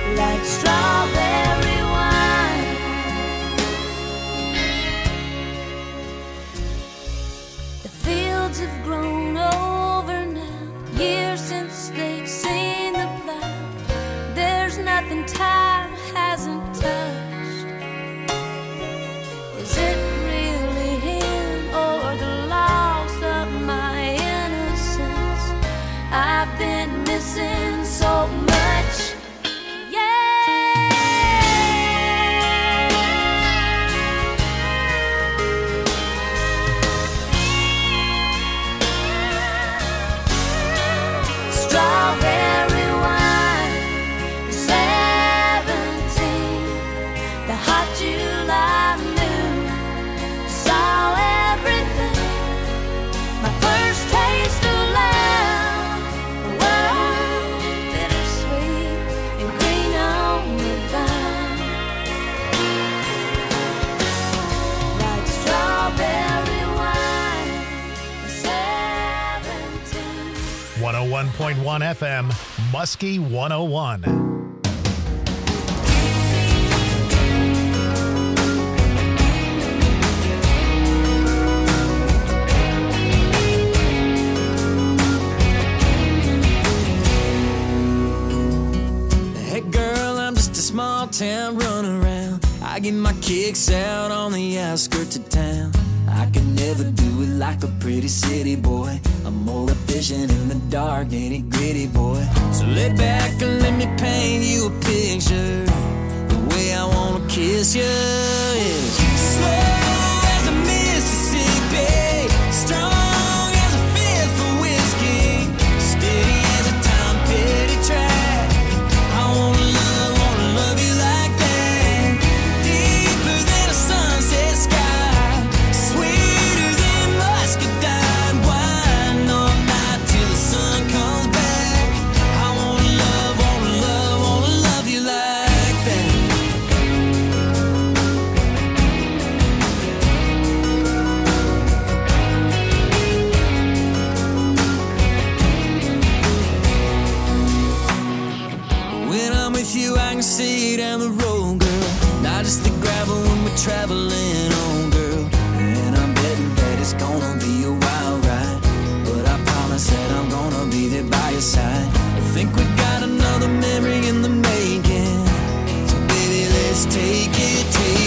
like strawberry wine. The fields have grown over now, years since they've seen the plow. There's nothing time hasn't touched. Is it really him or the loss of my innocence? I've been missing so much. Strawberry wine, 17, the hot July moon, saw everything. My first taste of love, wow, bittersweet and green on the vine, like strawberry wine, 17. 101.1 FM, Muskie 101. Hey girl, I'm just a small town running around. I get my kicks out on the outskirts of town. I can never do it like a pretty city boy. I'm more efficient in the dark, nitty gritty boy. So lay back and let me paint you a picture. The way I wanna kiss you is slow as a Mississippi, strong as a fifth of whiskey, steady as a Tom Petty track. I wanna love you like that, deeper than a sunset sky, sweeter than muscadine wine, all night till the sun comes back. I wanna love you like that. When I'm with you, I can see down the road, girl. Not just the gravel when we're traveling on, girl. And I'm betting that it's gonna be a wild ride, but I promise that I'm gonna be there by your side. I think we got another memory in the making, so baby, let's take it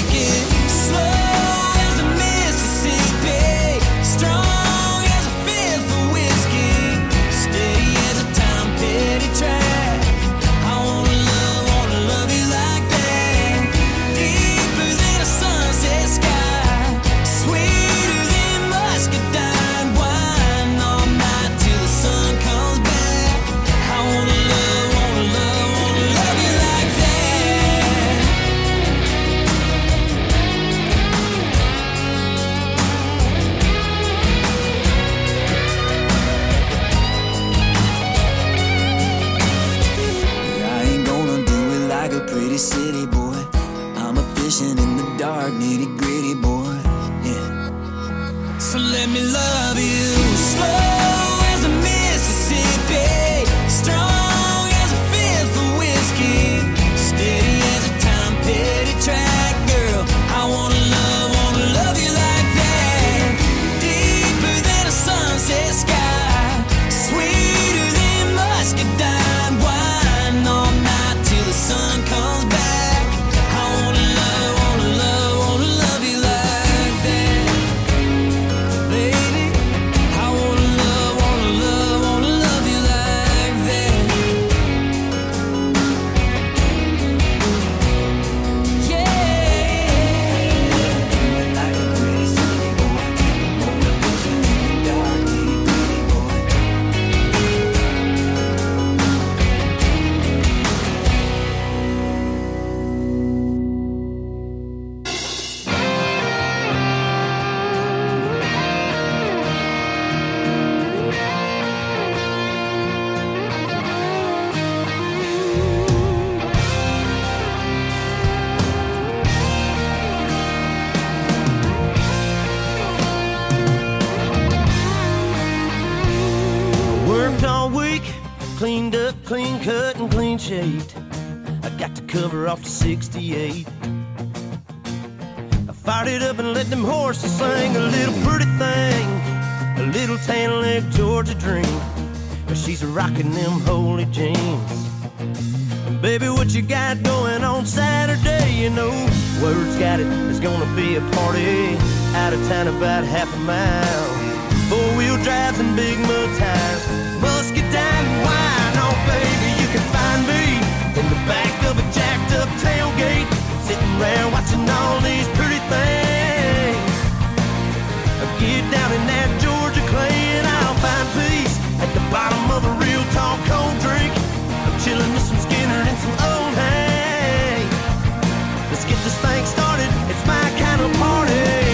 slow as a Mississippi, strong as a fifth of whiskey, steady as a Tom Petty track. I wanna love you like that, deeper than a sunset sky, sweeter than muscadine wine, all night till the sun comes back. I wanna love you like that. I ain't gonna do it like a pretty city boy. I'm a fishing in the dark, nitty gritty boy. Yeah. So let me love you slow as a Mississippi, strong as a fifth of whiskey, steady as a Tom Petty track, girl. I wanna love you like that, deeper than a sunset sky, sweeter than muscadine wine, all night till the sun comes back. I wanna love you like that, baby. I wanna love you like that. Yeah. Like a pretty city boy, more efficient in the dark, nitty gritty boy. Worked all week, cleaned up, clean cut, and clean shaved. I got to cover off the 68. I fired it up and let them horses sing a little pretty thing, a little tan leg Georgia dream. She's rocking them holy jeans. Baby, what you got going on Saturday? You know, word's got it, there's gonna be a party out of town about half a mile. Four-wheel drives and big mud tires, muscadine and wine. Oh, baby, you can find me in the back of a jacked-up tailgate, sitting around watching all these pretty things. Get down in that Georgia clay and I'll find peace at the bottom of a real tall cold drink. I'm chilling with some Skinner and some old hay. Let's get this thing started, it's my kind of party.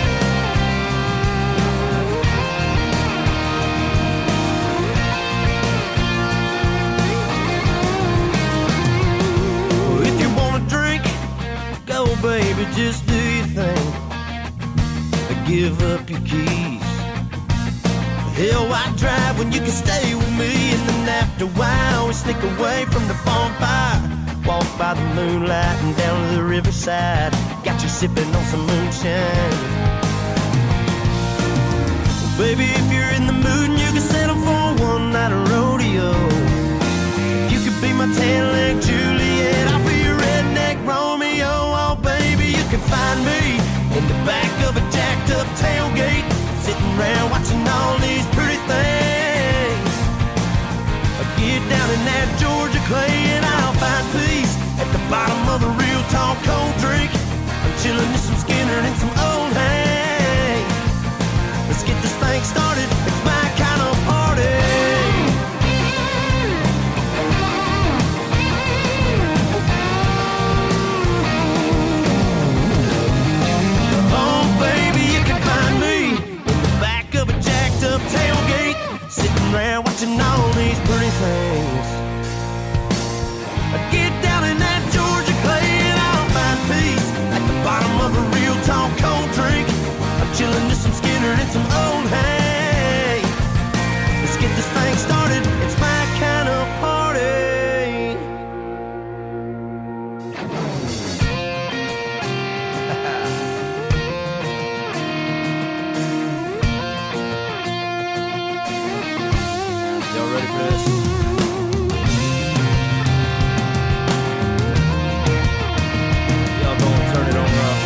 If you wanna drink, go baby, just do your thing. Give up your keys. Hell, why drive when you can stay with me? And then after a while, we sneak away from the bonfire, walk by the moonlight and down to the riverside. Got you sipping on some moonshine. Well, baby, if you're in the mood and you can settle for one night of rodeo, you could be my tan-leg Juliet, I'll be your redneck Romeo. Oh, baby, you can find me in the back of a jacked-up tailgate, sitting around watching all these pretty things. I get down in that Georgia clay and I'll find peace at the bottom of a real tall cold drink. I'm chilling with some Skinner and some old hay. Let's get this thing started, it's my kind of party. Tailgate, sitting around watching all these pretty things. I get down in that Georgia clay and I'll find peace at the bottom of a real tall cold drink. I'm chilling with some Skinner and some old hay. Let's get this thing started, it's my kind of party. Ready for this? Y'all gonna turn it on up.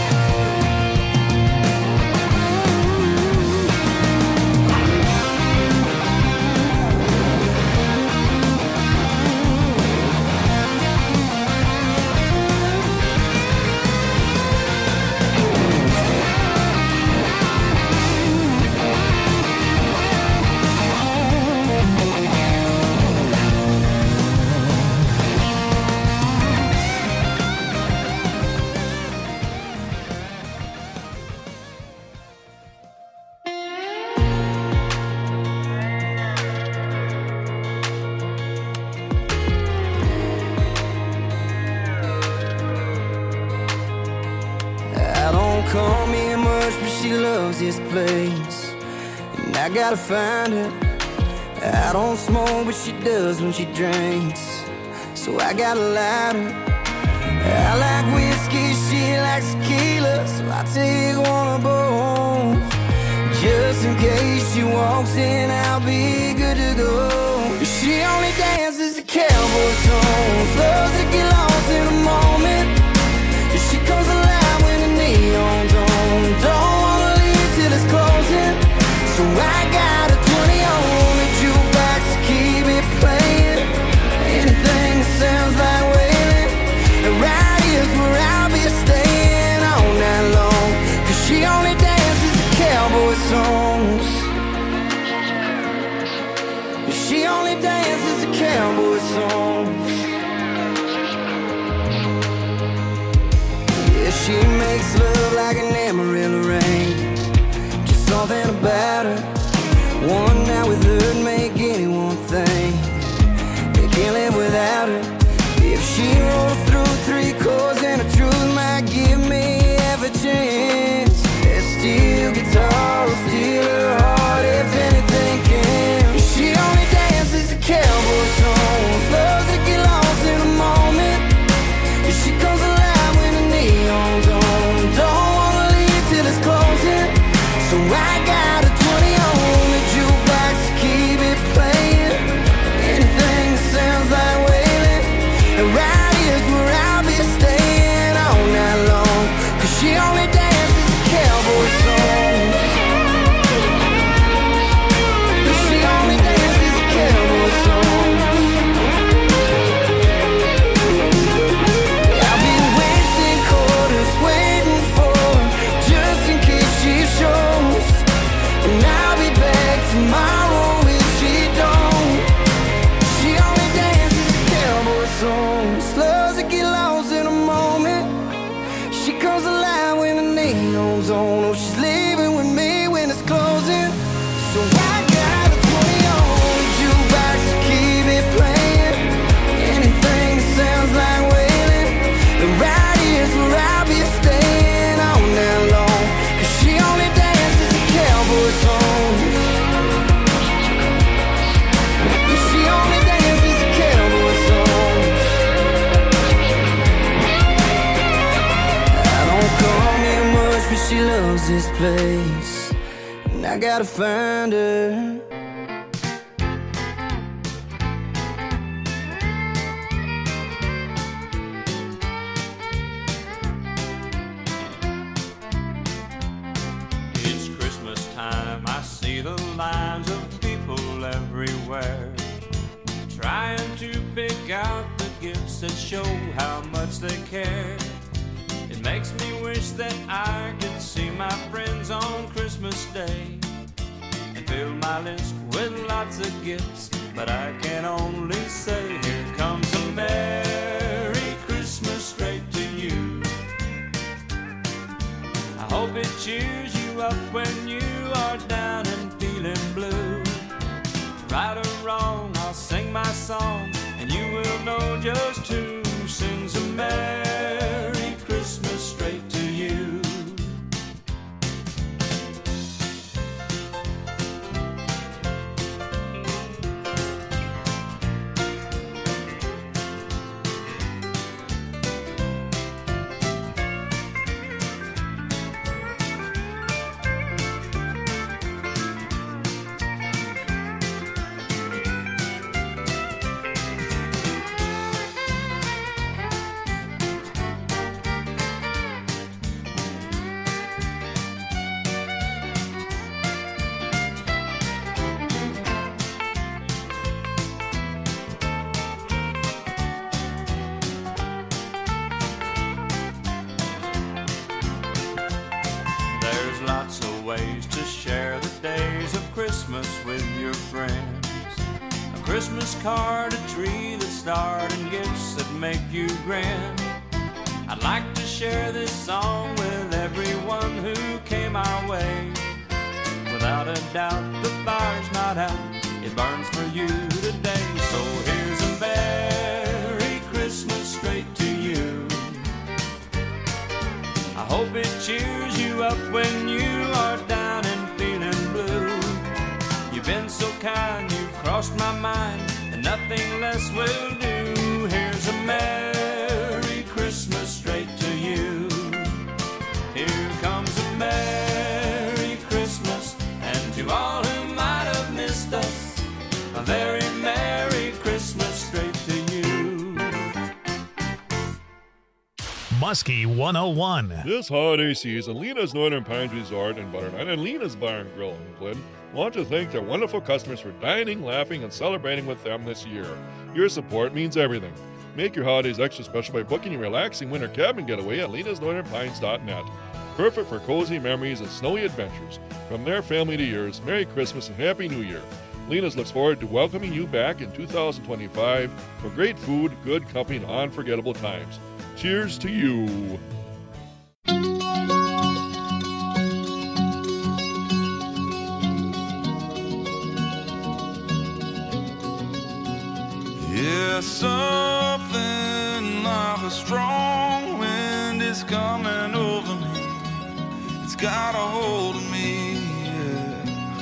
Call me much, but she loves this place, and I gotta find her. I don't smoke, but she does when she drinks, so I got a lighter. I like whiskey, she likes tequila, so I take one of both. Just in case she walks in, I'll be good to go. She only dances to cowboy songs, loves to get lost in a moment. She comes alive when the neon's on. Don't wanna leave till it's closing, so I got a 20 on the jukebox to keep it playing. Anything that sounds like wailing, and right here's where I'll be staying all night long. Cause she only dances to cowboy songs. She only dances to cowboy songs. She makes love like an Amarillo rain. Just something about her. One night with her would make anyone think they can't live without her. If she rolls through 3 chords and the truth might give me half a chance, that steel guitar will steal her heart if anything can. She only dances to cowboy songs, loves to get lost in a moment. is where I'll be staying all night long, 'cause she only dances a cowboy song. She only dances a cowboy song. I'll be wasting quarters waiting for her, just in case she shows. And I'll be back tomorrow if she don't. She only dances a cowboy song. Slows to get lost in a moment. She comes alive when the neon's on. Oh, she's leaving with me when it's closing. So I got a 20 on jukebox to keep it playing. Anything that sounds like wailing. And right here's where I'll be staying all night long, 'cause she only dances a cowboy song. She only dances a cowboy song. I don't come here much, but she loves this place, and I gotta find her. It's Christmas time, I see the lines of people everywhere, trying to pick out the gifts that show how much they care. It makes me wish that I could see my friends on Christmas Day and fill my list with lots of gifts, but I can only say here comes a Merry Christmas straight to you. I hope it cheers you up when you are down and feeling blue. Right or wrong, I'll sing my song, and you will know just who sings a Merry Christmas straight to you. Ways to share the days of Christmas with your friends. A Christmas card, a tree that starred, and gifts that make you grin. I'd like to share this song with everyone who came our way. Without a doubt, the fire's not out, it burns for you today. So here's a Merry Christmas straight to you. I hope it cheers you up when you are down and feeling blue. You've been so kind, you've crossed my mind, and nothing less will do. Here's a Merry Christmas straight to you. Here comes a Merry Christmas, and to all who might have missed us, a very Merry Christmas straight to you. Muskie 101. This holiday season, Lena's Northern Pines Resort in Butternut and Lena's Bar and Grill in Glynn want to thank their wonderful customers for dining, laughing, and celebrating with them this year. Your support means everything. Make your holidays extra special by booking a relaxing winter cabin getaway at lenasnorthernpines.net. Perfect for cozy memories and snowy adventures. From their family to yours, Merry Christmas and Happy New Year. Lena's looks forward to welcoming you back in 2025 for great food, good company, and unforgettable times. Cheers to you. Yeah, something like a strong wind is coming over me. It's got a hold of me, yeah.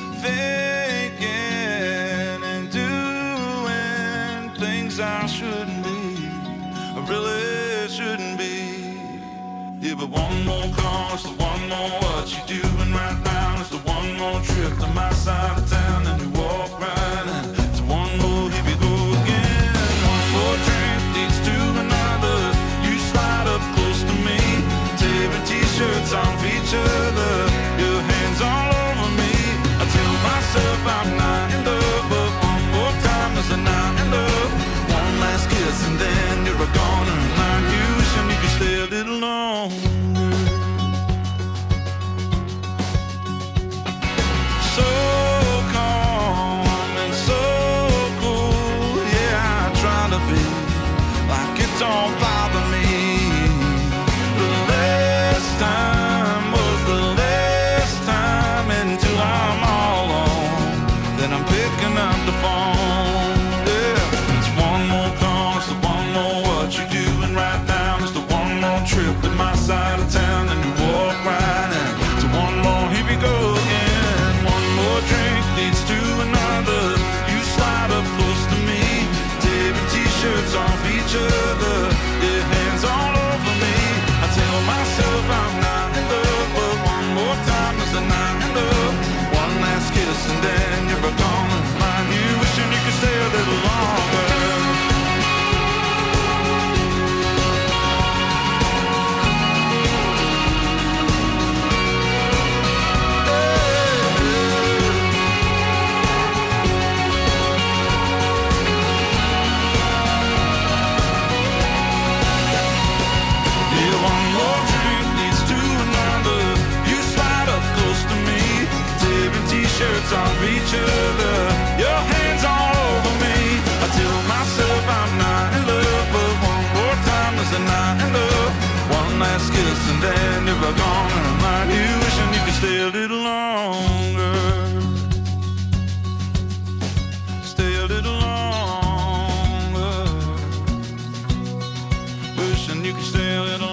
Thinking and doing things I shouldn't be, I really shouldn't be. Yeah, but one more call, it's the one more what you doing right now. It's the one more trip to my side of town, and you walk right in. It's one more, here we go again. One more drink leads to another. don't bother me. The last time was the last time until I'm all alone. Then I'm picking up the phone. Yeah, it's one more call, it's the one more what you doing right now. It's the one more trip to my side of town, and you walk right in. So one more, here we go again. One more drink leads to another. You slide up close to me, tearing t-shirts off each other. Your hands all over me. I tell myself I'm not in love, but one more time is the night in love. One last kiss and then you're gone. Mind you, wishing you could stay a little longer. Shirts off each other, your hands all over me. I tell myself I'm not in love, but one more time is the night in love. One last kiss and then you're gone. And I'm like you, wishing you could stay a little longer. Stay a little longer. Wishing you could stay a little longer.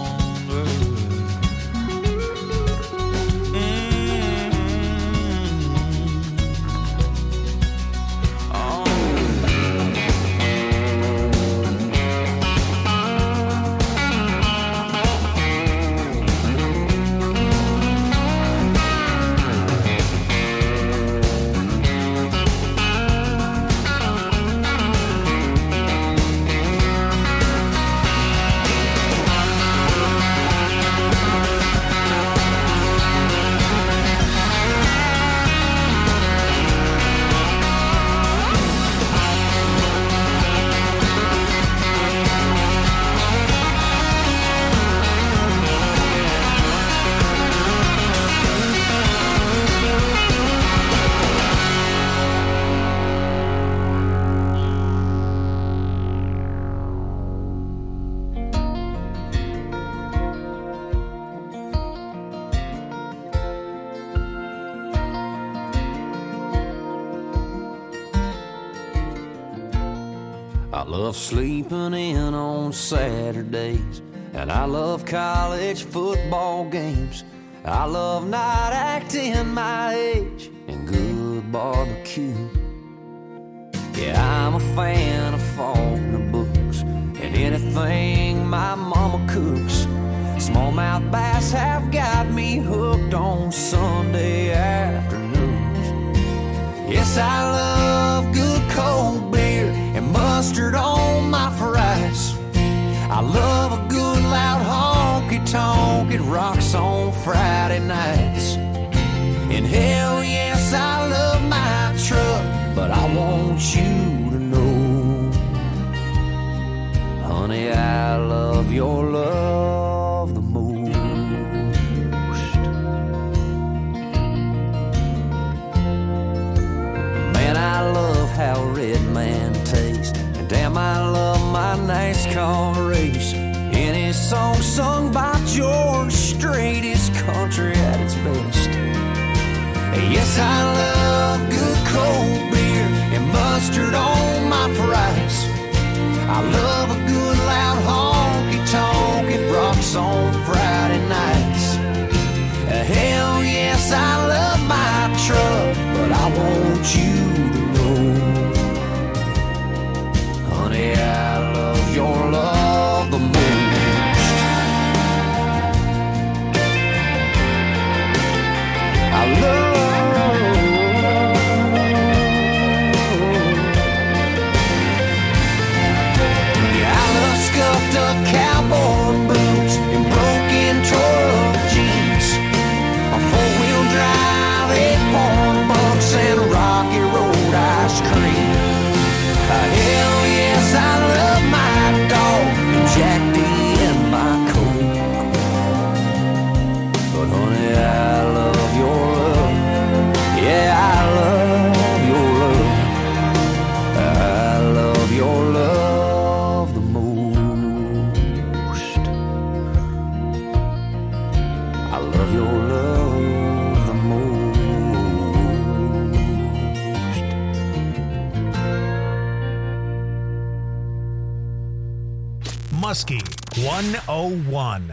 I love sleeping in on Saturdays, and I love college football games. I love not acting my age and good barbecue. Yeah, I'm a fan of Faulkner books and anything my mama cooks. Smallmouth bass have got me hooked on Sunday afternoons. Yes, I love good cold beer and mustard on my fries. I love a good loud honky-tonk. It rocks on Friday nights. And hell yes, I love my truck, but I want you to know, honey, I love your love the most. Man, I love how Red Man tastes, and damn, I love my NASCAR race. Any song sung by George Strait is country at its best. Yes, I love good cold beer and mustard on my fries. I love a good loud honky-tonk. It rocks on Friday nights. Hell yes, I love my truck, but I want you to know, honey, I love your love the most. I love scuffed up cowboy boots and broken tore-up jeans, a four-wheel drive, 8-point bucks, and Rocky Road ice cream. Hell yes, I love my dog and Jack D and my Coke, but honey, I love your love. Yeah, I love your love. I love your love the most. Muskie 101.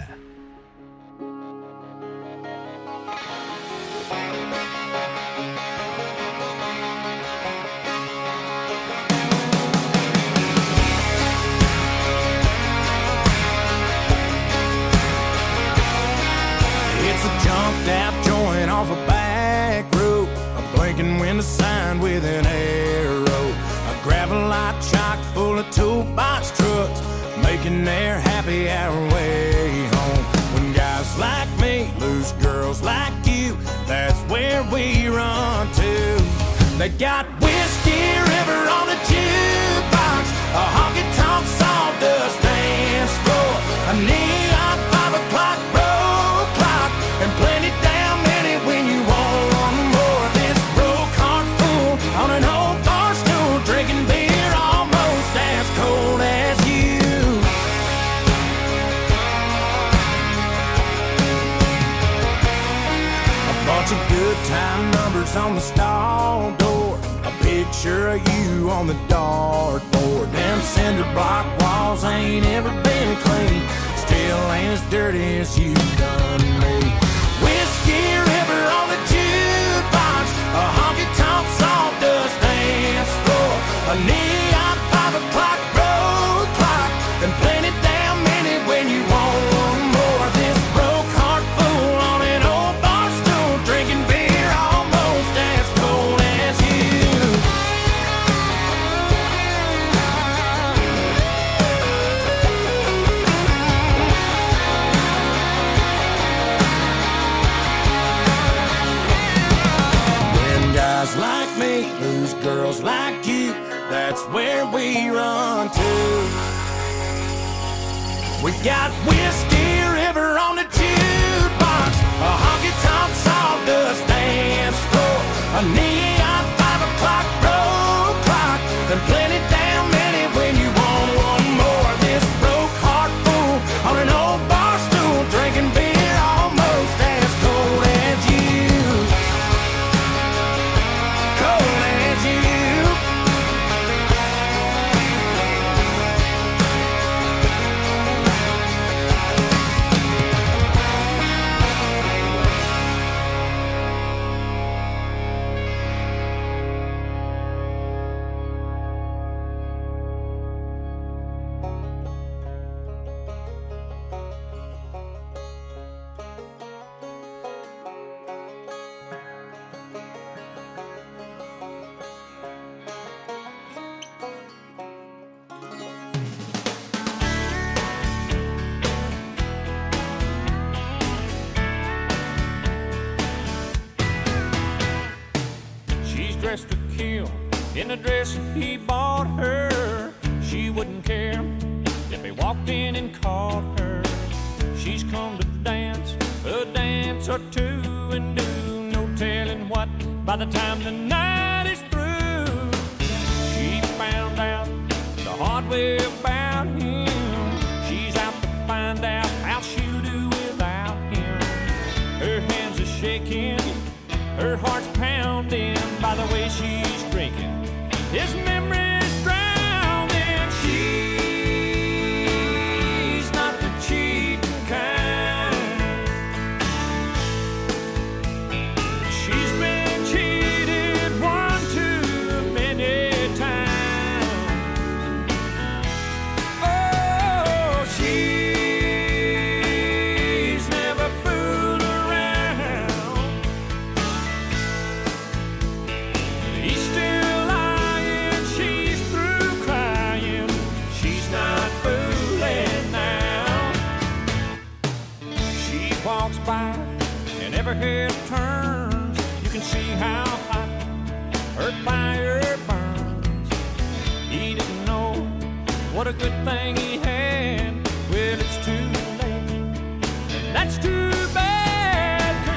It's a jumped out joint off a back road, a blinking window sign with an arrow, a gravel-light chock full of toolbox trucks, making their happy hour way home. When guys like me lose girls like you, that's where we run to. They got Whiskey River on the jukebox, a honky-tonk sawdust dance floor, a neon 5 o'clock road clock, and plenty damn many when you want more. This broke heart fool on an old bar stool, drinking beer almost as cold as you. A bunch of good time numbers on the stall door, a picture of you on the dartboard. Them cinder block walls ain't ever been clean, still ain't as dirty as you done me. Whiskey River on the jukebox, a honky-tonk sawdust dance floor, a neon 5 o'clock road clock, and plenty damn many when you want more. This broke heart fool on an old bar stool, drinking beer almost as cold as you. When guys like me lose girls like you, that's where we run to. We got Whiskey River on the jukebox, a honky-tonk sawdust dance floor, a neon 5 o'clock road clock, and plenty damn many when you want one more. This broke heart fool on an old bar stool, drinking beer almost as cold as you. Cold as you. She's dressed to kill in a dress he bought her. She wouldn't care if he walked in and caught her. She's come to dance a dance or two and do no telling what by the time the night is through. She found out the hard way about him. She's out to find out how she'll do without him. Her hands are shaking, her heart's pounding by the way she's drinking. His memory's drowning. She's not the cheating kind. She's been cheated one too many times. Oh, she's never fooled around. He's still lying, she's through crying. She's not fooling now. She walks by and every head turns. You can see how hot her fire burns. He didn't know what a good thing he had. Well, it's too late, and that's too bad, 'cause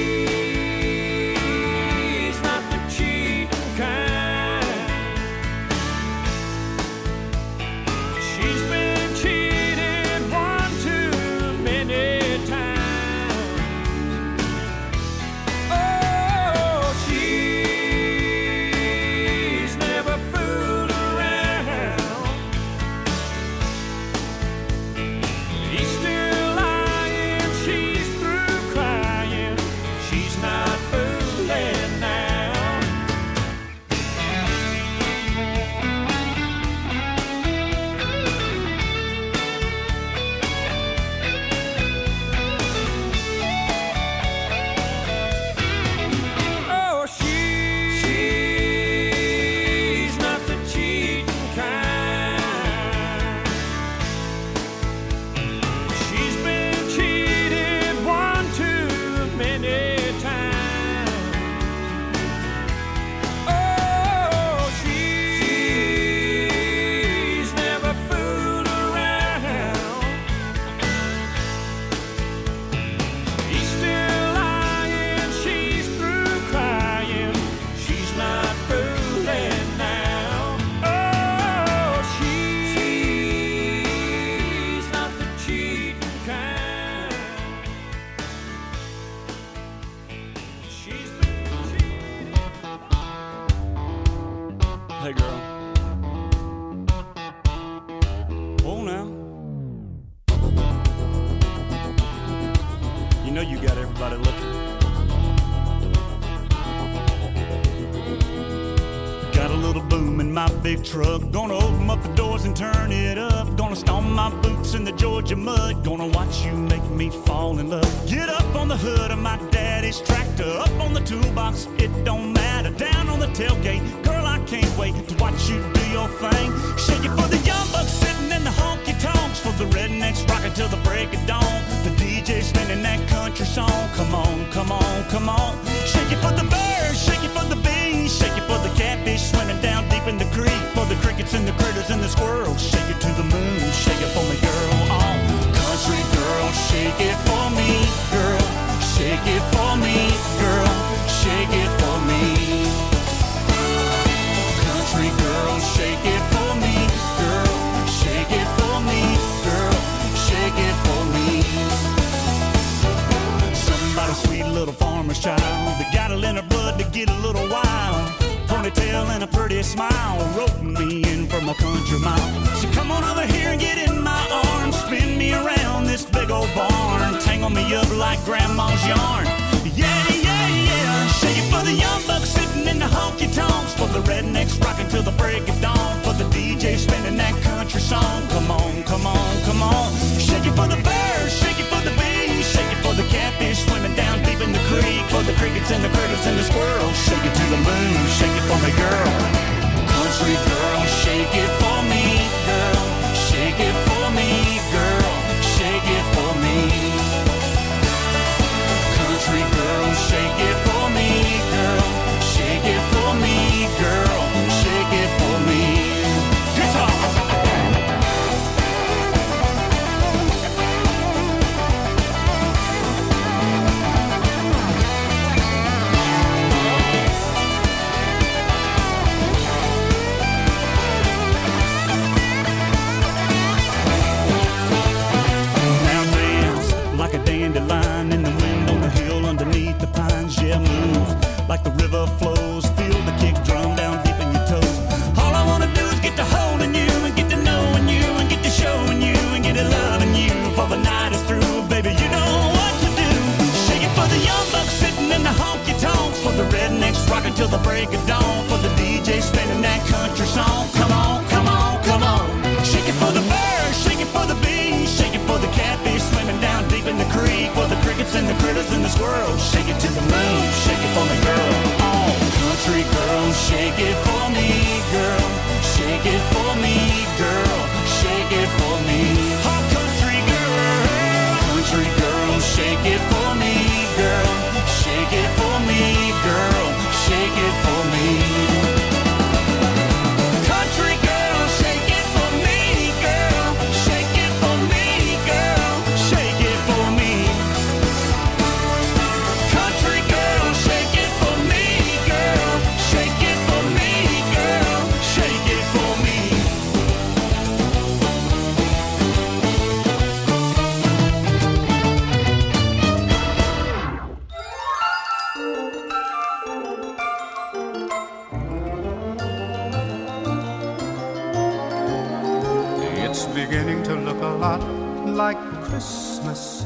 she's not the cheating kind. She's been cheated one too many times. Oh, she's never fooled around. you got everybody looking. Got a little boom in my big truck. Gonna open up the doors and turn it up. Gonna stomp my boots in the Georgia mud. Gonna watch you make me fall in love. Get up on the hood of my daddy's tractor. Up on the toolbox, it don't matter. Down on the tailgate, girl, I can't wait to watch you do your thing. Shake it for the young bucks sitting in the honky-tonks. For the rednecks rocking till the break of dawn. The DJ spinning that country song. Come on, come on, come on. Shake it for the birds, shake it for the bees. Shake it for the catfish swimming down deep in the creek. For the crickets and the critters and the squirrels. Shake it to the moon, shake it for me, girl. Oh, country girl, shake it for me, girl. Shake it for me, girl. Shake it for me. Country girl, shake it for me, girl. Shake it for me, girl. Shake it for me. Somebody sweet little farmer's child that got it in her blood to get a little wild. Ponytail and a pretty smile, roping me in from a country mile. So come on over here and get in my arms, spin me around this big old barn, tangle me up like grandma's yarn. Yeah, yeah, yeah. Shake it for the young bucks sitting in the honky-tonks. For the rednecks rocking till the break of dawn. For the DJ spinning that country song. Come on, come on, come on. Shake it for the birds, shake it for the bees. Shake it for the catfish swimming down deep in the creek. For the crickets and the critters and the squirrels. Shake it to the moon, shake it for me, girl. Country girl, shake it for me, girl. Shake it for me, girl. Shake it for me. Country girl, shake it for me, girl. Shake it for me, girl. Shake it for me. Guitar. Like a dandelion in the wind on the hill underneath the pines. Yeah, move like the river flows. Feel the kick drum down deep in your toes. All I wanna do is get to holding you and get to knowing you and get to showing you and get to loving you. For the night is through, baby, you know what to do. Shake it for the young bucks sitting in the honky-tonks. For the rednecks rocking till the break of dawn. For the DJ spinning that country song. Come on, come on, come on. Shake it for the birds, shake it for the bees. Shake it for the catfish swimming down deep in the creek. For the crickets and the critters and the squirrels. Shake it to the moon, shake it for me, girl. Oh, country girl, shake it for me, girl. Shake it for me, girl. Shake it for me. Oh, country girl. Country girl, shake it for me, girl. Shake it for me, girl. Shake it for me. Country girl, shake it for me, girl. Shake it for me, girl. Shake it for me. Country girl, shake it for me, girl. Shake it for me, girl. Shake it for me. It's beginning to look a lot like Christmas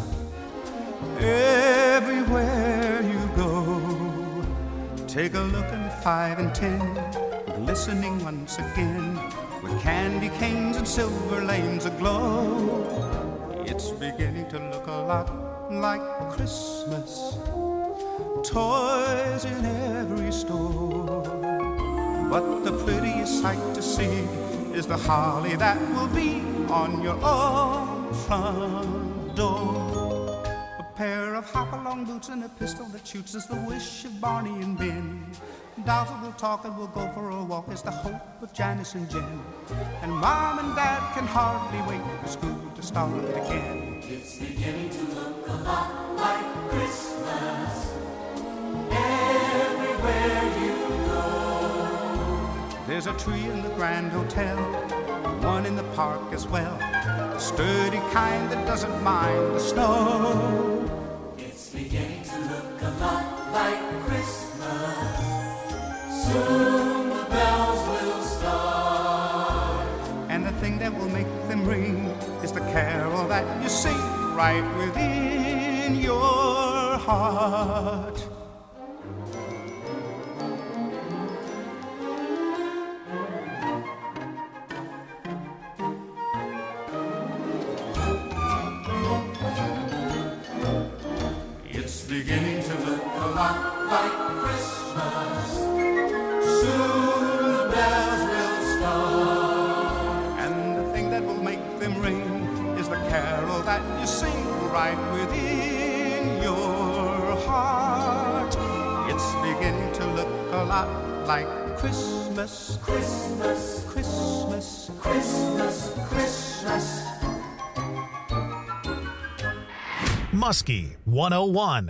everywhere you go. Take a look at the 5 and 10, glistening once again, with candy canes and silver lanes aglow. It's beginning to look a lot like Christmas, toys in every store. But the prettiest sight to see is the holly that will be on your own front door. A pair of hop-along boots and a pistol that shoots is the wish of Barney and Ben. Dolls will talk and we'll go for a walk is the hope of Janice and Jen. And Mom and Dad can hardly wait for school to start again. It's beginning to look a lot like Christmas everywhere you go. There's a tree in the Grand Hotel, one in the park as well, a sturdy kind that doesn't mind the snow. It's beginning to look a lot like Christmas. Soon the bells will start. And the thing that will make them ring is the carol that you sing right within your heart. It's beginning to look a lot like Christmas. Soon the bells will start. And the thing that will make them ring is the carol that you sing right within your heart. It's beginning to look a lot like Christmas. Christmas, Christmas, Christmas, Christmas. Muskie 101.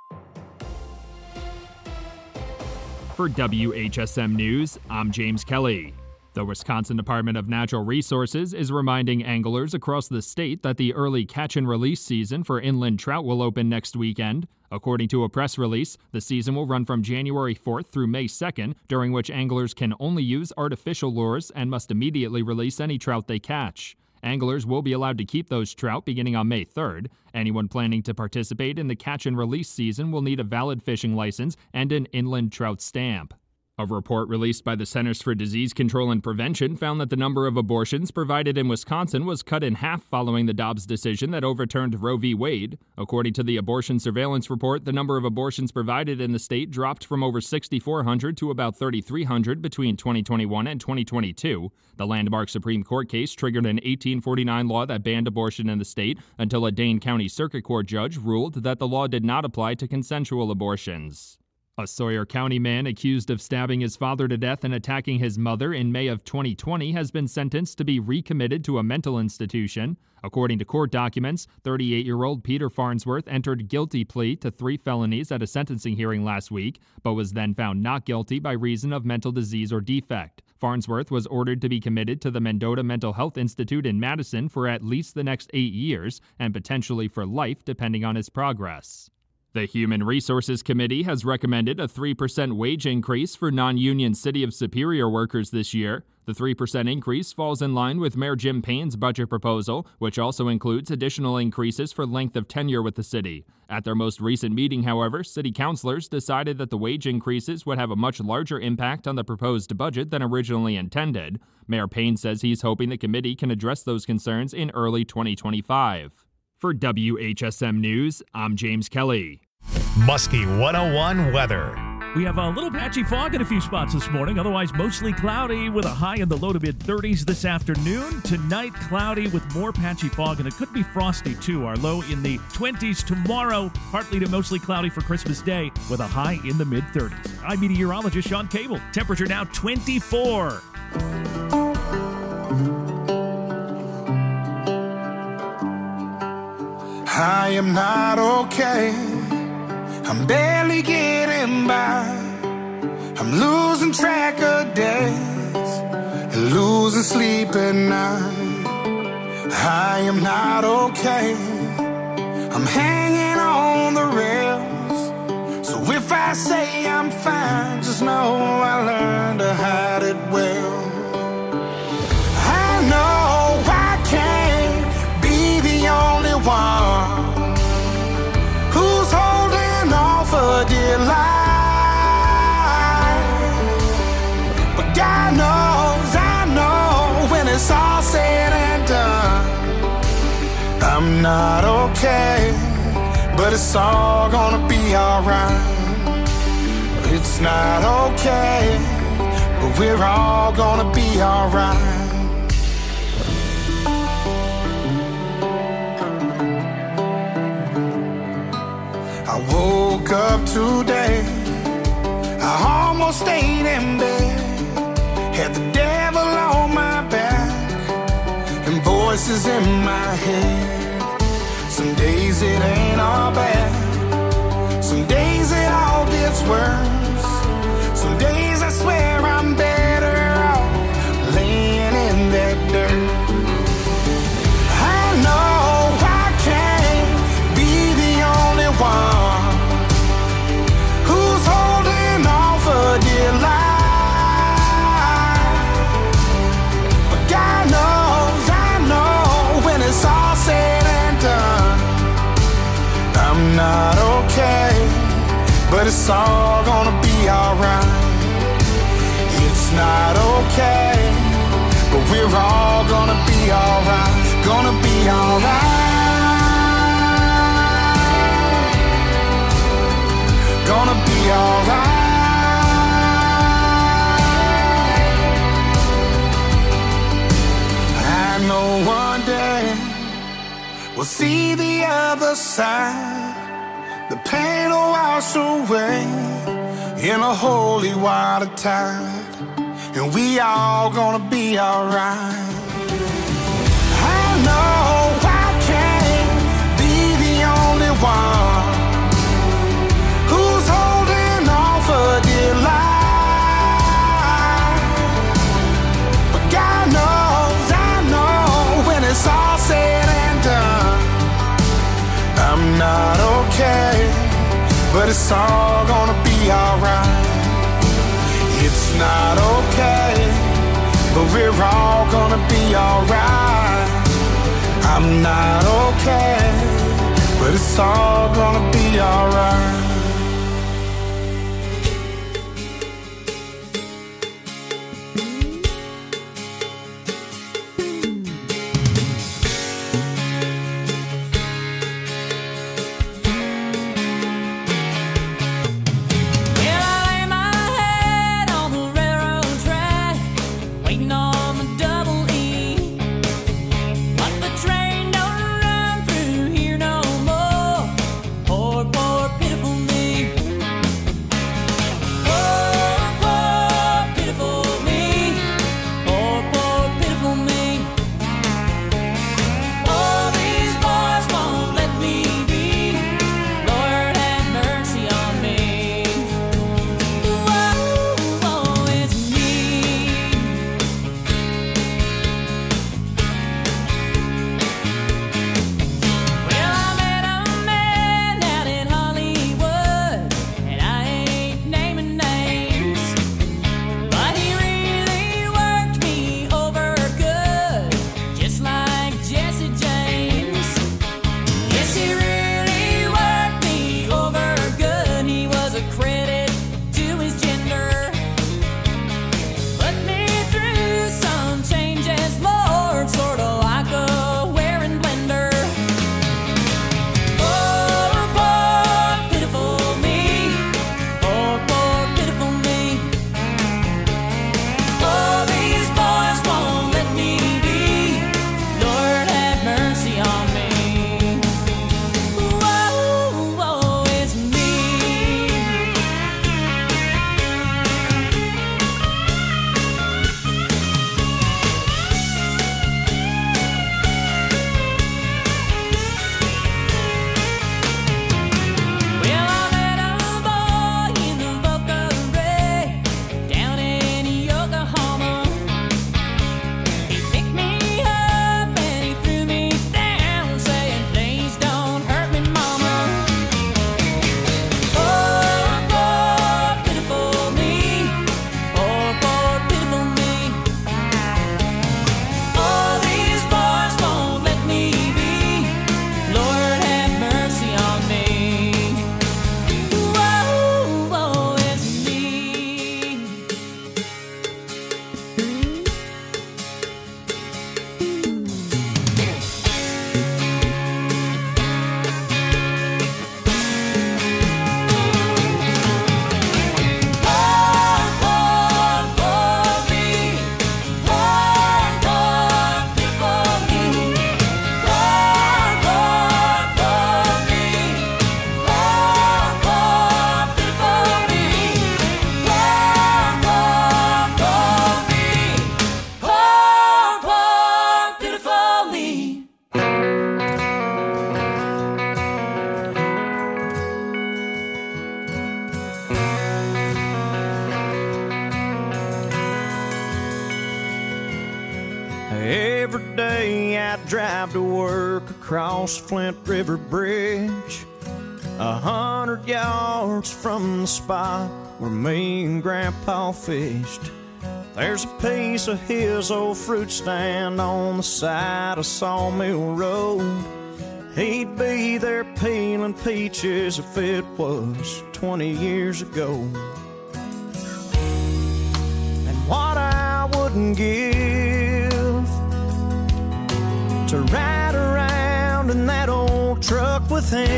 For WHSM News, I'm James Kelly. The Wisconsin Department of Natural Resources is reminding anglers across the state that the early catch and release season for inland trout will open next weekend. According to a press release, the season will run from January 4th through May 2nd, during which anglers can only use artificial lures and must immediately release any trout they catch. Anglers will be allowed to keep those trout beginning on May 3rd. Anyone planning to participate in the catch and release season will need a valid fishing license and an inland trout stamp. A report released by the Centers for Disease Control and Prevention found that the number of abortions provided in Wisconsin was cut in half following the Dobbs decision that overturned Roe v. Wade. According to the Abortion Surveillance Report, the number of abortions provided in the state dropped from over 6,400 to about 3,300 between 2021 and 2022. The landmark Supreme Court case triggered an 1849 law that banned abortion in the state until a Dane County Circuit Court judge ruled that the law did not apply to consensual abortions. A Sawyer County man accused of stabbing his father to death and attacking his mother in May of 2020 has been sentenced to be recommitted to a mental institution. According to court documents, 38-year-old Peter Farnsworth entered guilty plea to 3 felonies at a sentencing hearing last week, but was then found not guilty by reason of mental disease or defect. Farnsworth was ordered to be committed to the Mendota Mental Health Institute in Madison for at least the next 8 years, and potentially for life depending on his progress. The Human Resources Committee has recommended a 3% wage increase for non-union City of Superior workers this year. The 3% increase falls in line with Mayor Jim Payne's budget proposal, which also includes additional increases for length of tenure with the city. At their most recent meeting, however, city councilors decided that the wage increases would have a much larger impact on the proposed budget than originally intended. Mayor Payne says he's hoping the committee can address those concerns in early 2025. For WHSM News, I'm James Kelly. Muskie 101 weather. We have a little patchy fog in a few spots this morning, otherwise mostly cloudy with a high in the low to mid-30s this afternoon. Tonight, cloudy with more patchy fog, and it could be frosty too. Our low in the 20s tomorrow, partly to mostly cloudy for Christmas Day with a high in the mid-30s. I'm meteorologist Sean Cable. Temperature now 24. I am not okay. I'm barely getting by. I'm losing track of days and losing sleep at night. I am not okay. I'm hanging on the rails. So if I say I'm fine, just know I learned to hide it well. I know I can't be the only one who's holding on for dear life. But God knows, I know, when it's all said and done, I'm not okay, but it's all gonna be alright. It's not okay, but we're all gonna be alright. I woke up today, I almost stayed in bed, had the devil on my back and voices in my head. Some days it ain't all bad, some days it all gets worse. Some days I swear I'm better off laying in that dirt. I know I can't be the only one who's holding on for dear life. But God knows, I know, when it's all said and done, but it's all gonna be alright. It's not okay, but we're all gonna be alright. Gonna be alright. Gonna be alright. I know one day we'll see the other side. The pain will wash away in a holy water tide, and we all gonna be alright. I know I can't be the only one who's holding on for dear life, but God knows, I know, when it's all said and done, I'm not okay, but it's all gonna be alright. It's not okay, but we're all gonna be alright. I'm not okay, but it's all gonna be alright. Every day I drive to work across Flint River Bridge, 100 yards from the spot where me and Grandpa fished. There's a piece of his old fruit stand on the side of Sawmill Road, He'd be there peeling peaches if it was 20 years ago. And what I wouldn't give to ride around in that old truck with him.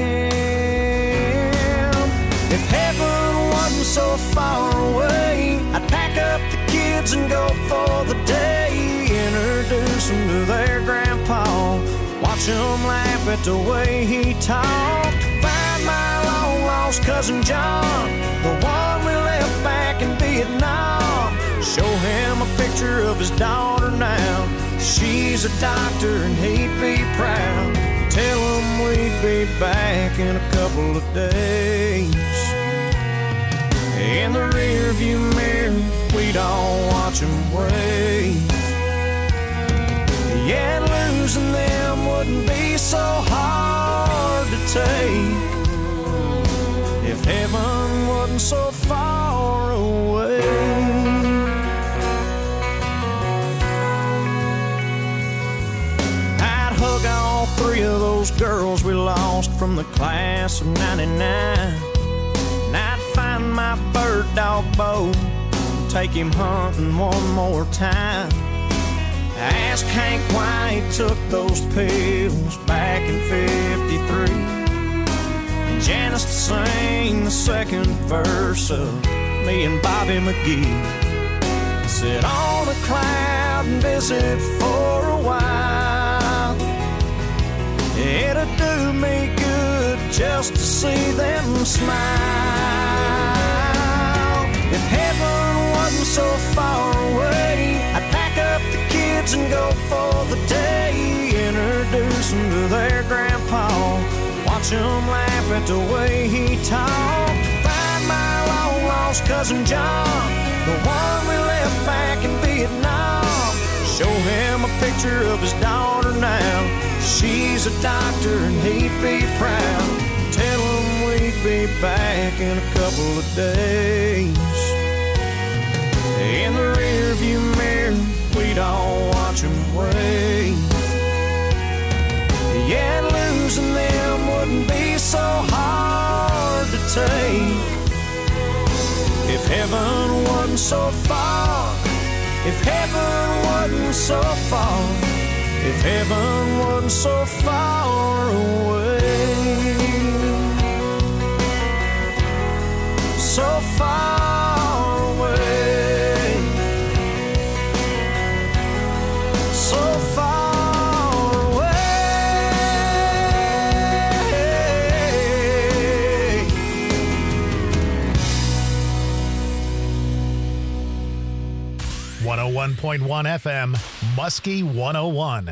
If heaven wasn't so far away, I'd pack up the kids and go for the day. Introduce them to their grandpa, watch him laugh at the way he talked. Find my long-lost cousin John, the one we left back in Vietnam. Show him a picture of his daughter now. She's a doctor and he'd be proud. Tell him we'd be back in a couple of days. In the rearview mirror, we'd all watch him wave. Yeah, losing them wouldn't be so hard to take if heaven wasn't so far away. I'd hug all three of those girls we lost from the class of '99. And I'd find my bird dog Bo, take him hunting one more time. Ask Hank why he took those pills back in '53, and Janice to sing the second verse of me and Bobby McGee. Sit on a cloud and visit for a while. It'd do me good just to see them smile. If heaven wasn't so far away, I'd pack up the kids and go for the day. Introduce them to their grandpa, watch him laugh at the way he talked. Find my long-lost cousin John, the one we left back in Vietnam. Show him a picture of his daughter now. She's a doctor and he'd be proud. Tell him we'd be back in a couple of days. In the rearview mirror, we'd all watch him wave. Yeah, losing them wouldn't be so hard to take if heaven wasn't so far. If heaven wasn't so far. If heaven wasn't so far away. So far away. So far away. 101.1 FM, Muskie 101.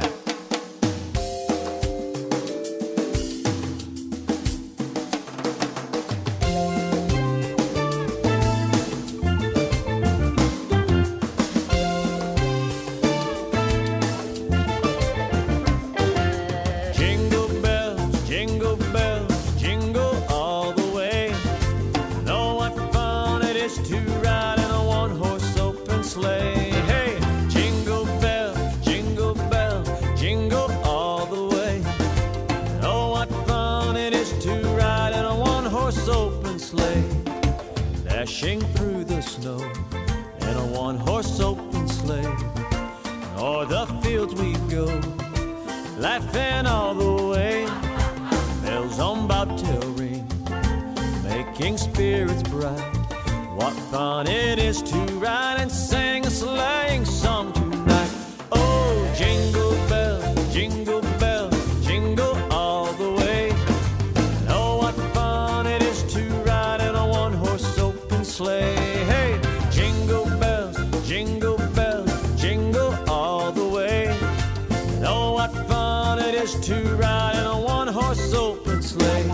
Dashing through the snow in a one-horse open sleigh. O'er the fields we go, laughing all the way. Bells on bobtail ring, making spirits bright. What fun it is to ride and sing a sleighing song tonight. Oh, jingle bells, jingle bells, jingle all the way. And oh, what fun it is to ride in a one-horse open sleigh. Hey, jingle bells, jingle bells, jingle all the way. And oh, what fun it is to ride in a one-horse open sleigh.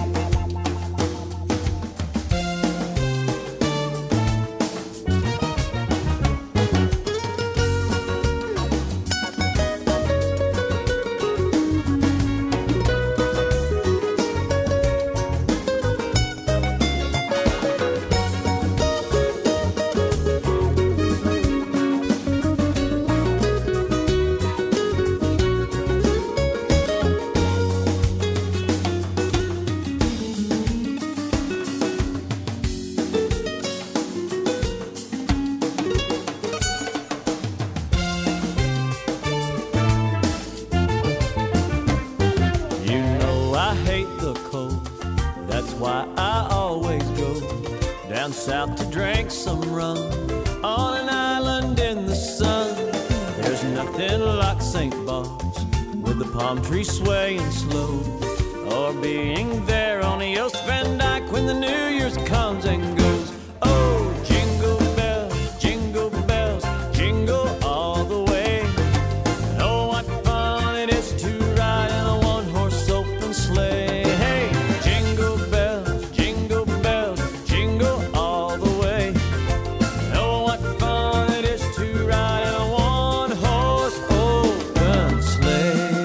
down south to drink some rum on an island in the sun. There's nothing like St. Bart's with the palm trees swaying slow, or being there on the Oost Van Dyke when the New Year's comes and goes. Oh, jingle bells, jingle all the way. Oh, what fun it is to ride in a one-horse open sleigh. Hey, jingle bells, jingle all the way. Oh, what fun it is to ride in a one-horse open sleigh.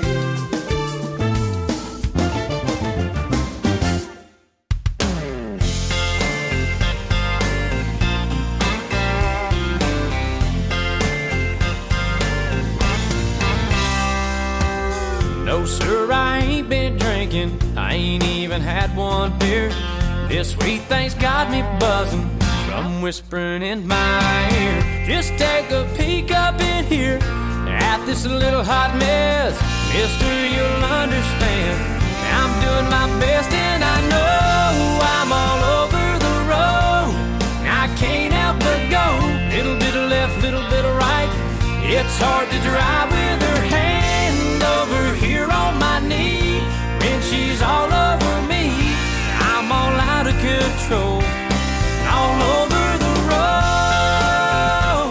No, sir, I ain't been drinking. I ain't even had one beer. This sweet thing's got me buzzing from whispering in my ear. Just take a peek up in here at this little hot mess. Mister, you'll understand I'm doing my best, and I know I'm all over the road. I can't help but go little bit of left, little bit of right. It's hard to drive with her hand over here on my knee when she's all over me. I'm all out of control, all over the road.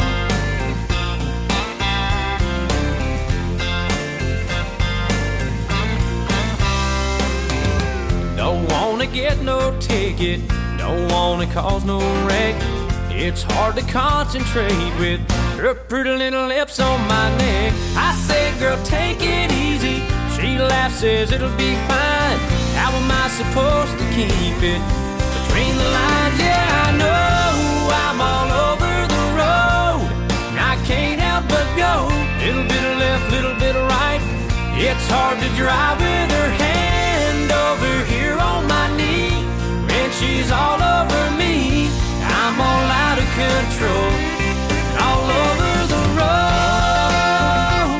Don't wanna get no ticket, don't wanna cause no wreck. It's hard to concentrate with her pretty little lips on my neck. I say, girl, take it easy. She laughs, says it'll be fine. How am I supposed to keep it between the lines? Yeah, I know I'm all over the road. I can't help but go little bit of left, little bit of right. It's hard to drive with her hand over here on my knee when she's all over me. I'm all out of control, all over the road.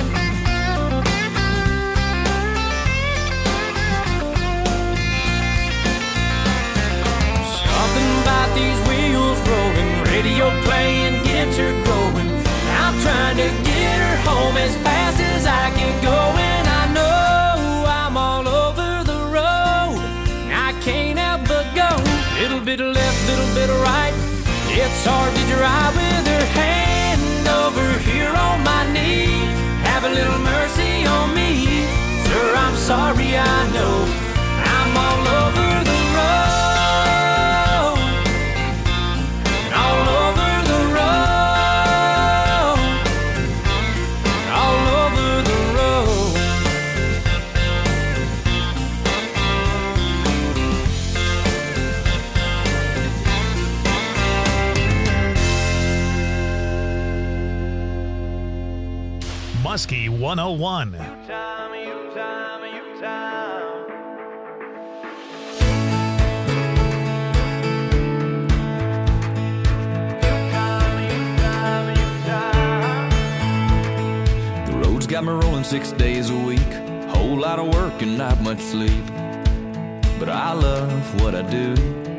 Something about these wheels rolling, radio playing gets her going. I'm trying to get her home as fast as I can go, and I know I'm all over the road. I can't help but go little bit of left, little bit of right. It's hard to drive with her hand over here on my knee. Have a little mercy on me, sir, I'm sorry, I know I'm all over the road, all over the road, all over the road. Muskie 101. The road's got me rolling 6 days a week. Whole lot of work and not much sleep. But I love what I do.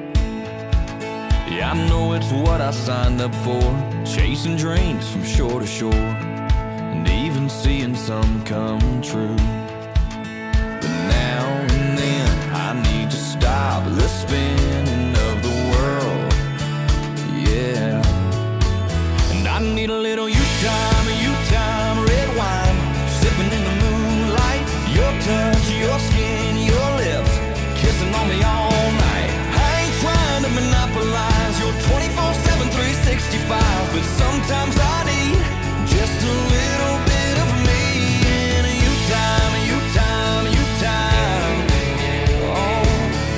Yeah, I know it's what I signed up for. Chasing dreams from shore to shore, and even seeing some come true. But now and then I need to stop the spinning of the world, yeah. And I need a little you time, red wine, sipping in the moonlight. Your touch, your skin, your lips, kissing on me all night. I ain't trying to monopolize your 24/7, 365, but sometimes I need just a little bit of me and you time, you time, you time. Oh,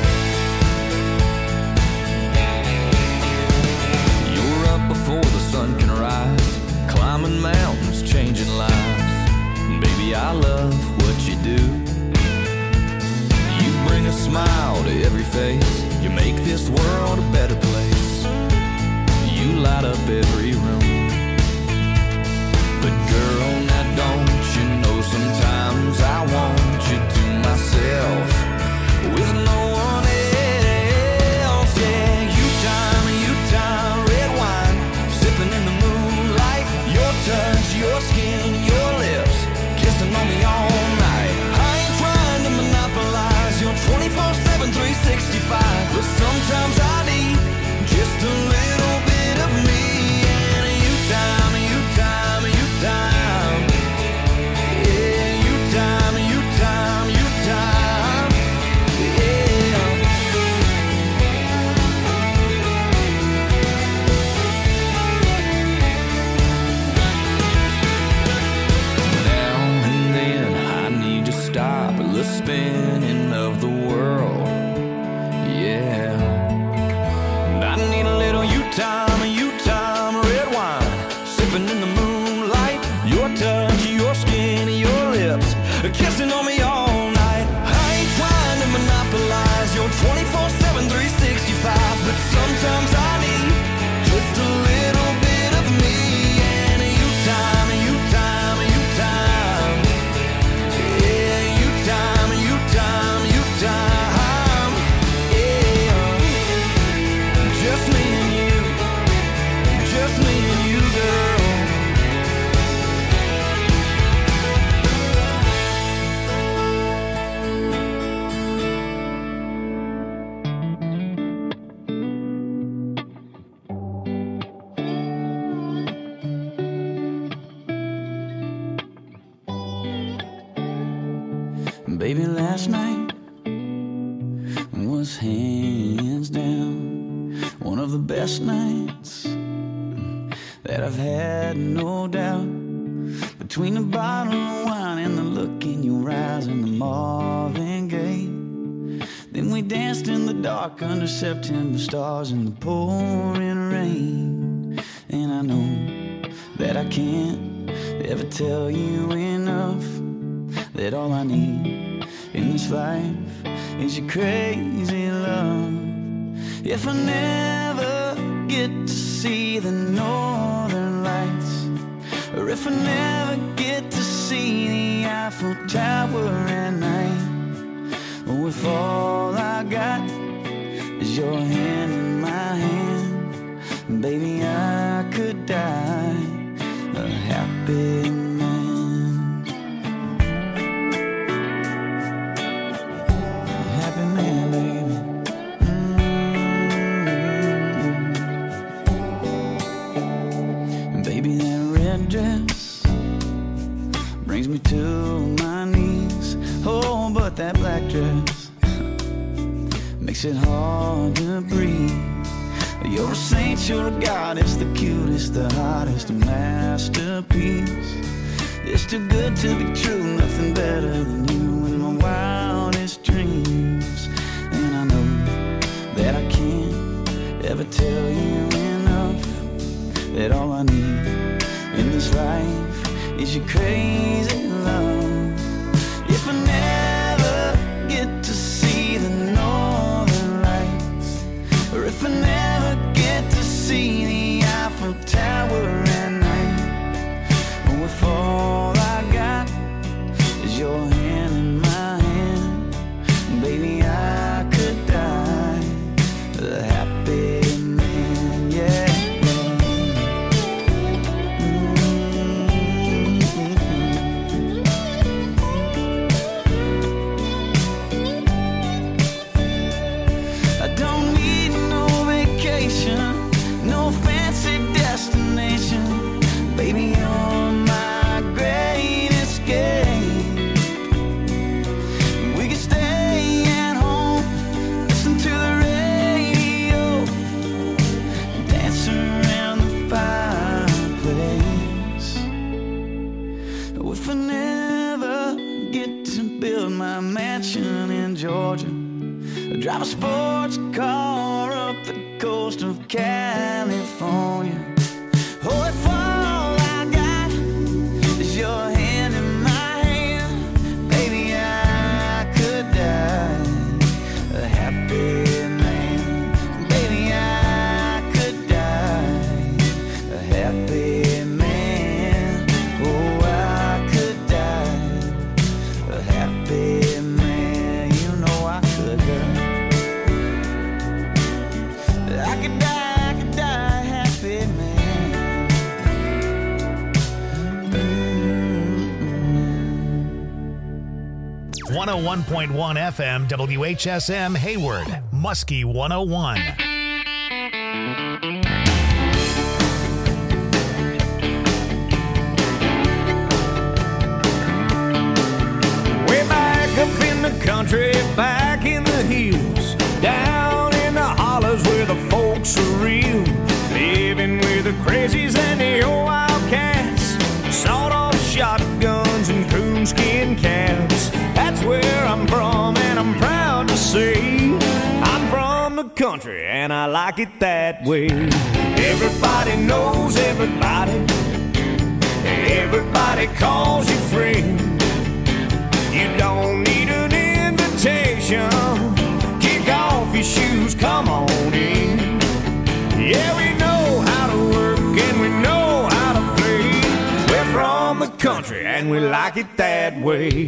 you're up before the sun can rise, climbing mountains, changing lives. Baby, I love what you do. You bring a smile to every face. You make this world a better place. You light up every room. But girl, now don't you know sometimes I want you to myself with no one else. Yeah, you time, the world. Yeah. And I need a little U-time, red wine, sipping in the moonlight. Your touch, your skin, your lips, kissing on me all night. I ain't trying to monopolize your 24/7, 365, but sometimes I need just a little bit of me. And U-time, U-time, U-time. Yeah, U-time, U-time, U-time. Yeah. Just me and you, just me and you, girl. Baby, last night was hands down one of the best nights that I've had, no doubt. Between the bottle of wine and the look in your eyes and the Marvin Gaye, then we danced in the dark under September stars in the pouring rain. And I know that I can't ever tell you enough that all I need in this life is your crazy love. If I never get to see the northern lights, or if I never get to see the Eiffel Tower at night, or if all I got is your hand in my hand, baby, I could die a happy man. A happy man, baby. Baby, that red dress brings me to my knees. Oh, but that black dress makes it hard to breathe. You're a saint, you're a goddess, the cutest, the hottest, a masterpiece. It's too good to be true, nothing better than you in my wildest dreams. And I know that I can't ever tell you enough that all I need in this life is your crazy love. If I never get to see the northern lights, or if I never get to see the Eiffel Tower at night, or if all I got is your hand in my hand, baby, I could die a happy man, yeah. I don't need no vacation, no fancy destination, baby, you're my great escape. We could stay at home, listen to the radio, dance around the fireplace. If I never get to build my mansion in Georgia, drive a sports car up the coast of California. Oh, if all I got is your hand in my hand, baby, I could die a happy man. Baby, I could die a happy man. Oh, I could die a happy man. You know I could, girl. I could die a happy man. 101.1 FM WHSM Hayward, Muskie 101. Way back up in the country, back in the hills, down in the hollers where the folks are real, living with the crazies and the old wildcats, sawed-off shotguns and coonskin caps. That's where I'm from, and I'm proud the country, and I like it that way. Everybody knows everybody. Everybody calls you friend. You don't need an invitation. Kick off your shoes, come on in. Yeah, we know how to work and we know how to play. We're from the country and we like it that way.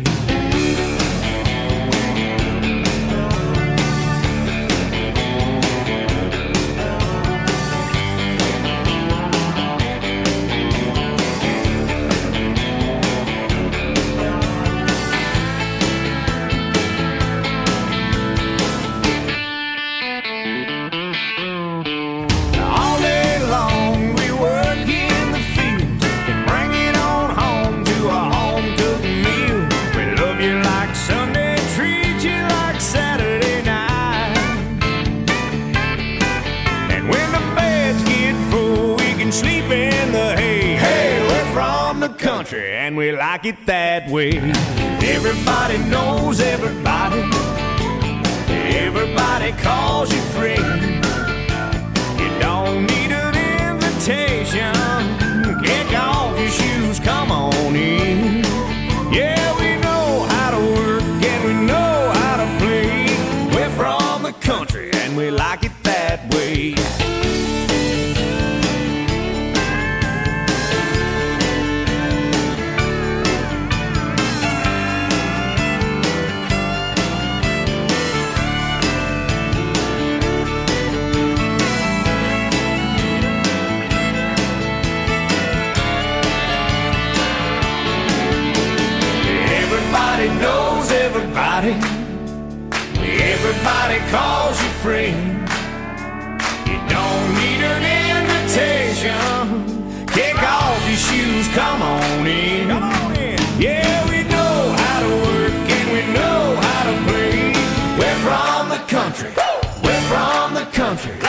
And we like it that way. Everybody knows everybody. Everybody calls you friend. You don't need an invitation. Kick off your shoes, come on in. Yeah, we know how to work and we know how to play. We're from the country and we like it that way. Knows everybody. Everybody calls you friend. You don't need an invitation. Kick off your shoes, come on in. Come on in. Yeah, we know how to work and we know how to play. We're from the country. We're from the country.